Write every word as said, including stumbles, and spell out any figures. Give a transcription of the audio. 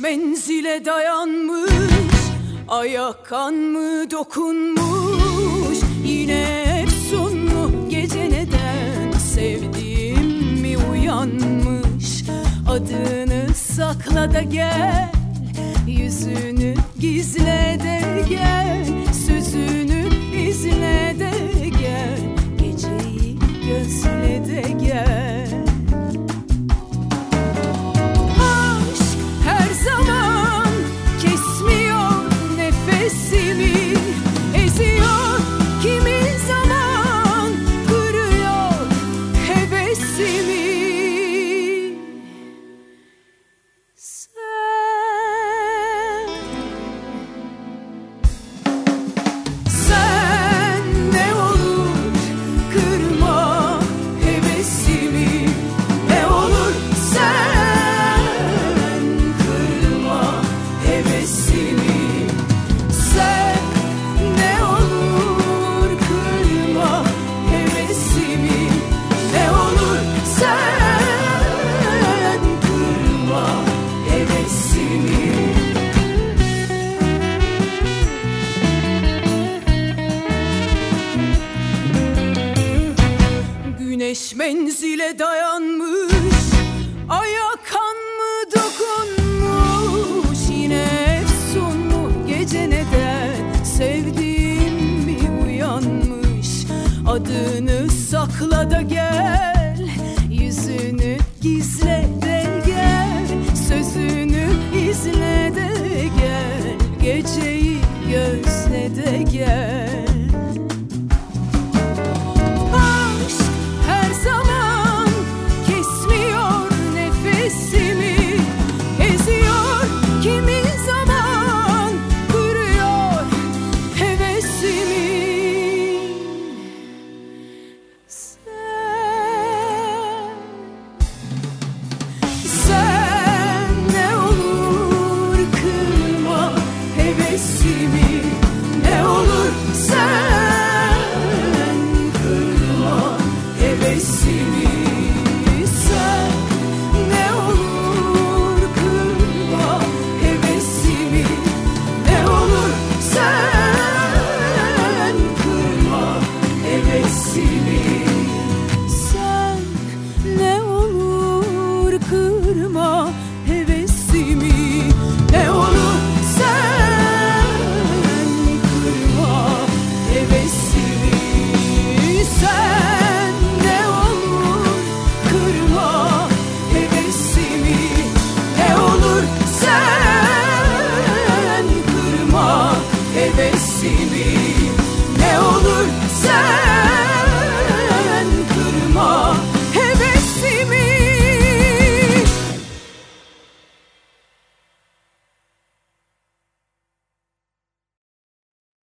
menzile dayanmış, ayakan mı dokunmuş, yine efsun mu gece neden sevdiğim mi uyanmış. Adını sakla da gel, yüzünü gizle de gel, sözünü izle de gel, geceyi gözle de gel. Aşk her zaman kesmiyor nefesimi, eziyor kimi zaman, kırıyor hevesimi. Güneş menzile dayanmış, ayakan mı dokunmuş, yine efsun mu gece neden sevdiğim mi uyanmış. Adını sakla da gel,